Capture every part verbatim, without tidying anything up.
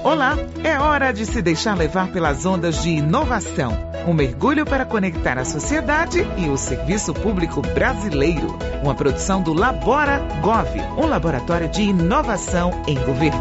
Olá, é hora de se deixar levar pelas ondas de inovação. Um mergulho para conectar a sociedade e o serviço público brasileiro. Uma produção do Labora Gov, um laboratório de inovação em governo.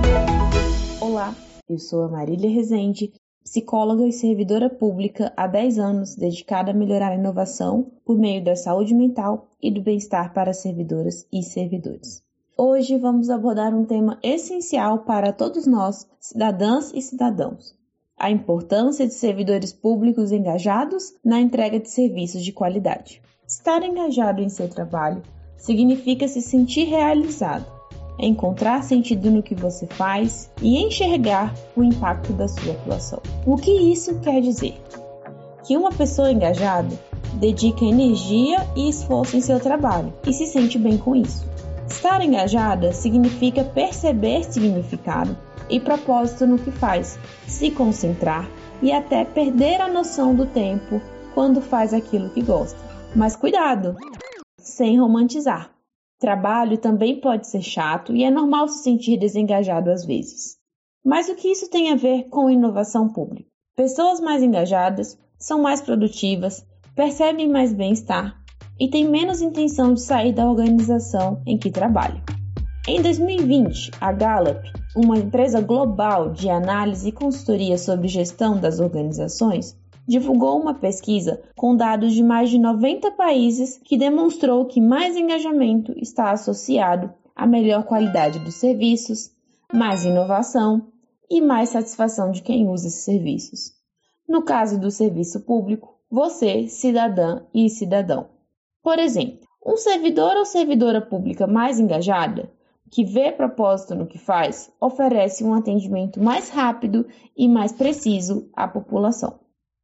Olá, eu sou a Marília Rezende, psicóloga e servidora pública há dez anos, dedicada a melhorar a inovação por meio da saúde mental e do bem-estar para servidoras e servidores. Hoje vamos abordar um tema essencial para todos nós, cidadãs e cidadãos: a importância de servidores públicos engajados na entrega de serviços de qualidade. Estar engajado em seu trabalho significa se sentir realizado, encontrar sentido no que você faz e enxergar o impacto da sua atuação. O que isso quer dizer? Que uma pessoa engajada dedica energia e esforço em seu trabalho e se sente bem com isso. Estar engajada significa perceber significado e propósito no que faz, se concentrar e até perder a noção do tempo quando faz aquilo que gosta. Mas cuidado, sem romantizar. Trabalho também pode ser chato e é normal se sentir desengajado às vezes. Mas o que isso tem a ver com inovação pública? Pessoas mais engajadas são mais produtivas, percebem mais bem-estar e têm menos intenção de sair da organização em que trabalham. Em dois mil e vinte, a Gallup, uma empresa global de análise e consultoria sobre gestão das organizações, divulgou uma pesquisa com dados de mais de noventa países que demonstrou que mais engajamento está associado a melhor qualidade dos serviços, mais inovação e mais satisfação de quem usa esses serviços. No caso do serviço público, você, cidadã e cidadão. Por exemplo, um servidor ou servidora pública mais engajada, que vê propósito no que faz, oferece um atendimento mais rápido e mais preciso à população.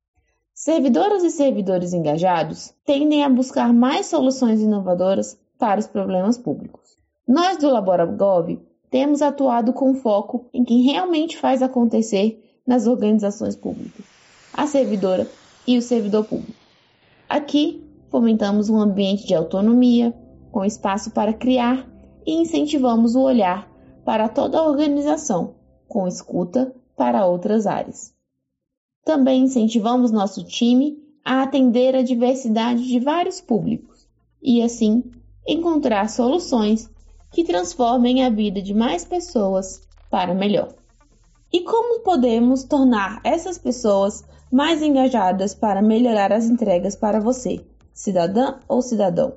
Servidoras e servidores engajados tendem a buscar mais soluções inovadoras para os problemas públicos. Nós do LaboraGov temos atuado com foco em quem realmente faz acontecer nas organizações públicas, a servidora e o servidor público. Aqui, fomentamos um ambiente de autonomia, com espaço para criar e incentivamos o olhar para toda a organização, com escuta para outras áreas. Também incentivamos nosso time a atender a diversidade de vários públicos e, assim, encontrar soluções que transformem a vida de mais pessoas para melhor. E como podemos tornar essas pessoas mais engajadas para melhorar as entregas para você, cidadã ou cidadão?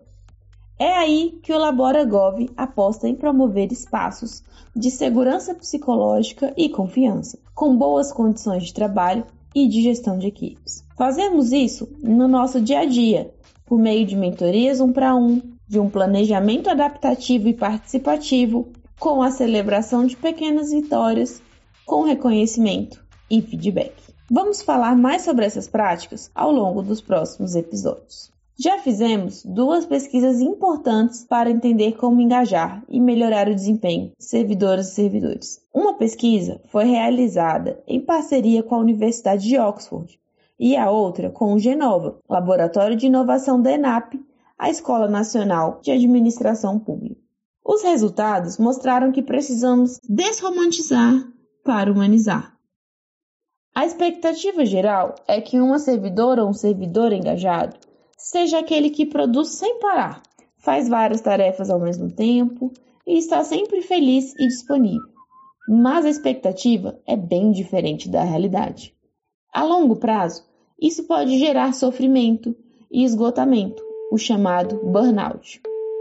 É aí que o LaboraGov aposta em promover espaços de segurança psicológica e confiança, com boas condições de trabalho e de gestão de equipes. Fazemos isso no nosso dia a dia, por meio de mentorias um para um, de um planejamento adaptativo e participativo, com a celebração de pequenas vitórias, com reconhecimento e feedback. Vamos falar mais sobre essas práticas ao longo dos próximos episódios. Já fizemos duas pesquisas importantes para entender como engajar e melhorar o desempenho de servidoras e servidores. Uma pesquisa foi realizada em parceria com a Universidade de Oxford e a outra com o Genova, Laboratório de Inovação da ENAP, a Escola Nacional de Administração Pública. Os resultados mostraram que precisamos desromantizar para humanizar. A expectativa geral é que uma servidora ou um servidor engajado seja aquele que produz sem parar, faz várias tarefas ao mesmo tempo e está sempre feliz e disponível. Mas a expectativa é bem diferente da realidade. A longo prazo, isso pode gerar sofrimento e esgotamento, o chamado burnout.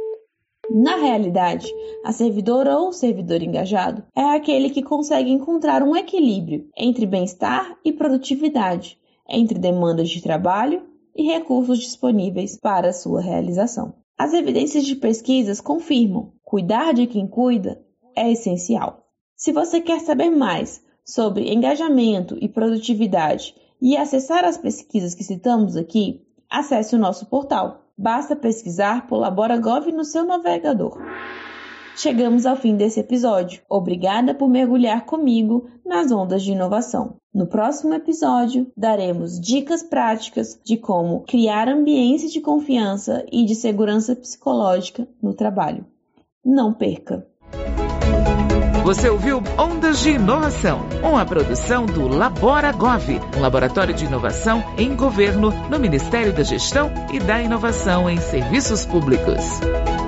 Na realidade, a servidora ou servidor engajado é aquele que consegue encontrar um equilíbrio entre bem-estar e produtividade, entre demandas de trabalho e recursos disponíveis para sua realização. As evidências de pesquisas confirmam: cuidar de quem cuida é essencial. Se você quer saber mais sobre engajamento e produtividade e acessar as pesquisas que citamos aqui, acesse o nosso portal. Basta pesquisar por LaboraGov no seu navegador. Chegamos ao fim desse episódio. Obrigada por mergulhar comigo nas ondas de inovação. No próximo episódio, daremos dicas práticas de como criar ambientes de confiança e de segurança psicológica no trabalho. Não perca! Você ouviu Ondas de Inovação, uma produção do Labora Gov, um laboratório de inovação em governo no Ministério da Gestão e da Inovação em Serviços Públicos.